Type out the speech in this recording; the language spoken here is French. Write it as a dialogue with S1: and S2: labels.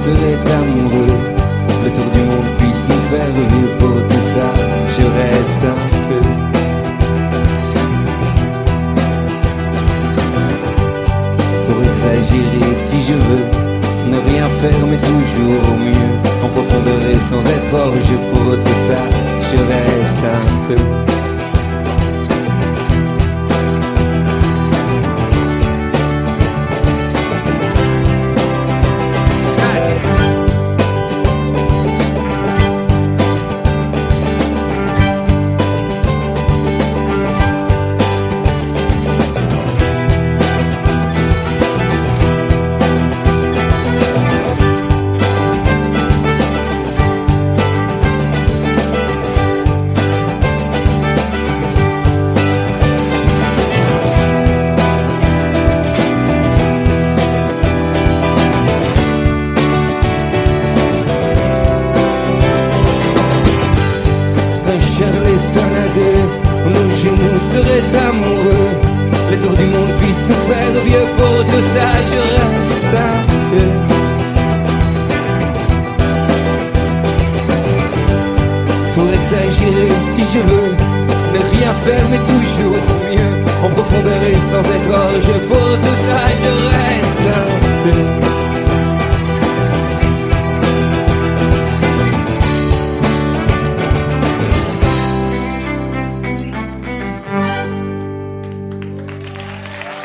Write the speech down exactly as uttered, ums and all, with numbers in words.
S1: serait amoureux. Le tour du monde puisse nous faire revivre. Pour tout ça, je reste un peu. Pour exagérer si je veux, ne rien faire mais toujours au mieux. En profondeur et sans être orgueilleux. Pour tout ça, je reste un peu. Nos genoux seraient amoureux. Le tour du monde puisse nous faire vieux. Pour tout ça, je reste un peu. Faut exagérer si je veux, ne rien faire mais toujours mieux. En profondeur et sans être orgueilleux. Pour tout ça, je reste un peu.